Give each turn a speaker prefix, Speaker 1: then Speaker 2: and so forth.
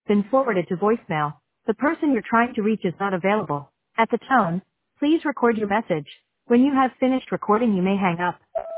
Speaker 1: been forwarded to voicemail. The person you're trying to reach is not available. At the tone, please record your message. When you have finished recording, you may hang up.